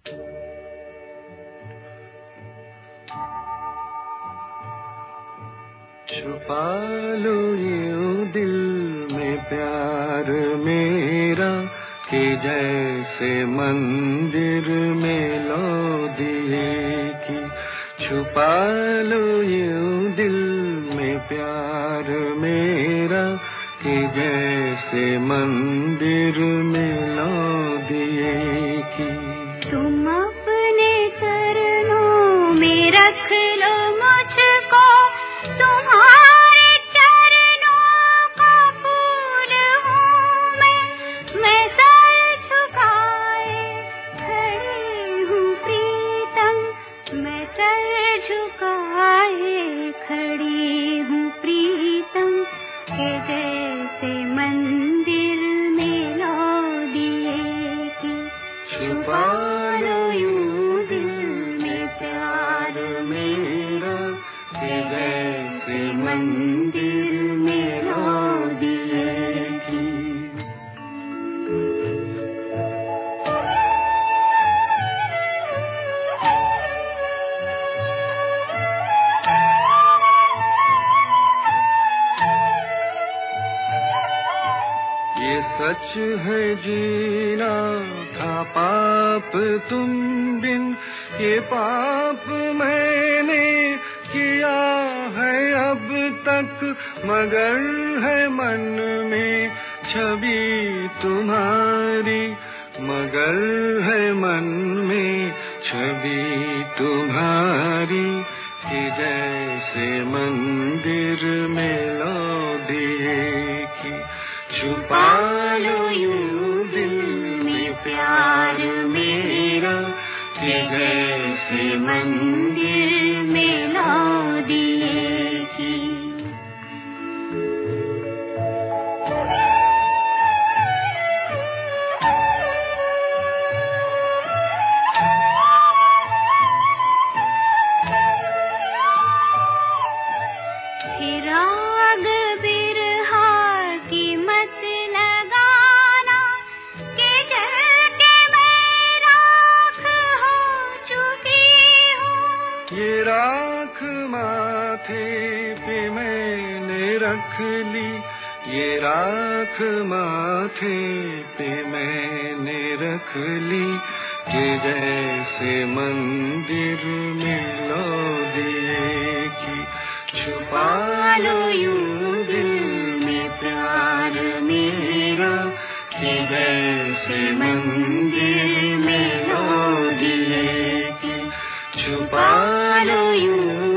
छुपा लो यूं दिल में प्यार मेरा कि जैसे मंदिर में लो दिए की। छुपा लो यूं दिल में प्यार मेरा कि जैसे मंदिर में लो दिए की। तुम अपने चरणों में रख लो मुझको, तुम्हारे चरणों का फूल हूँ मैं सर झुकाए खड़ी हूँ प्रीतम, मैं सर झुकाए खड़ी हूँ प्रीतम, के जैसे मंदिर में लो दिए की। छुपा लो यूं दिल में प्यार मेरा कि जैसे मंदिर में लो दिए की। ये सच है जीना था पाप तुम बिन, ये पाप मैंने किया है अब तक, मगर है मन में छवि तुम्हारी, मगर है मन में छवि तुम्हारी, कि जैसे मंदिर में लो दिए की। छुपा लो यूं दिल में प्यार मेरा कि जैसे मंदिर में लो दिए की। राग बिरहा की मत लगाना कि जल के मैं राख हो चुकी हूँ। ये राख माथे पे मैंने रख ली, ये राख माथे पे मैंने रख ली, कि जैसे मंदिर में लो दिए की। छुपा लो यूं दिल में प्यार मेरा कि जैसे मंदिर में लो दिए की। छुपा लो यूं